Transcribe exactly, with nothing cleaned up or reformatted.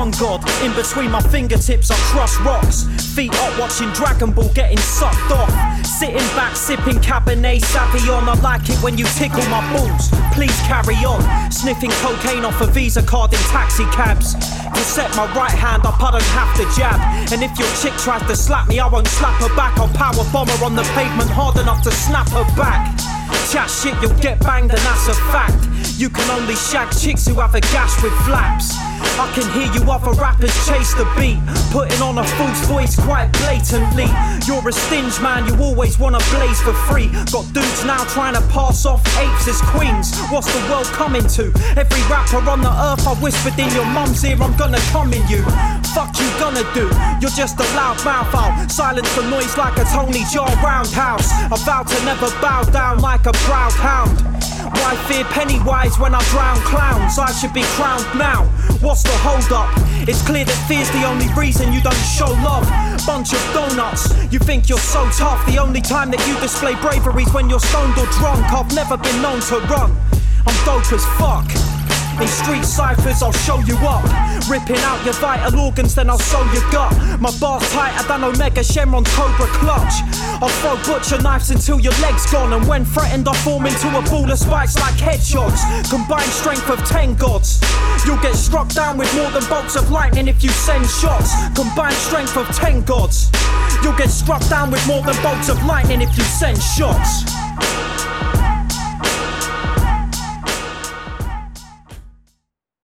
sun god. In between my fingertips I crush rocks. Feet up watching Dragon Ball getting sucked off. Sitting back sipping Cabernet Sauvignon. I like it when you tickle my balls, please carry on. Sniffing cocaine off a Visa card in taxi cabs. To set my right hand up I don't have to jab. And if your chick tries to slap me I won't slap her back. I'll power bomb her on the pavement hard enough to snap her back. Chat shit, you'll get banged and that's a fact. You can only shag chicks who have a gash with flaps. I can hear you other rappers chase the beat, putting on a false voice quite blatantly. You're a stinge man, you always wanna blaze for free. Got dudes now trying to pass off apes as queens. What's the world coming to? Every rapper on the earth I whispered in your mum's ear, I'm gonna come in you. Fuck you gonna do? You're just a loud mouth, I'll silence the noise like a Tony Jaa roundhouse. I vow to never bow down like a proud hound. Why fear Pennywise when I drown clowns? I should be crowned now. What's the hold up? It's clear that fear's the only reason you don't show love. Bunch of donuts, you think you're so tough. The only time that you display bravery's when you're stoned or drunk. I've never been known to run, I'm dope as fuck. In street ciphers I'll show you up. Ripping out your vital organs then I'll sew your gut. My bar's tighter than Omega Shenron's Cobra Clutch. I'll throw butcher knives until your leg's gone. And when threatened I form into a ball of spikes like headshots. Combined strength of ten gods. You'll get struck down with more than bolts of lightning if you send shots. Combined strength of ten gods. You'll get struck down with more than bolts of lightning if you send shots.